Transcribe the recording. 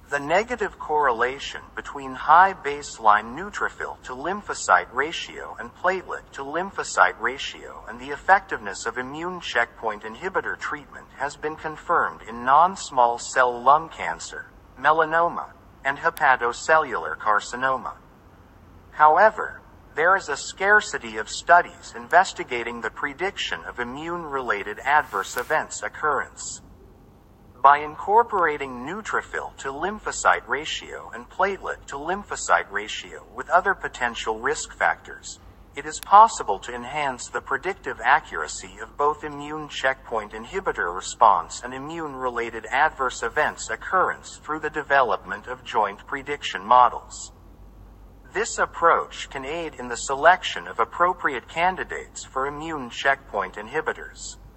The negative correlation between high baseline neutrophil to lymphocyte ratio and platelet to lymphocyte ratio and the effectiveness of immune checkpoint inhibitor treatment has been confirmed in non-small cell lung cancer, melanoma, and hepatocellular carcinoma. However, there is a scarcity of studies investigating the prediction of immune-related adverse events occurrence. By incorporating neutrophil to lymphocyte ratio and platelet to lymphocyte ratio with other potential risk factors, it is possible to enhance the predictive accuracy of both immune checkpoint inhibitor response and immune-related adverse events occurrence through the development of joint prediction models. This approach can aid in the selection of appropriate candidates for immune checkpoint inhibitors.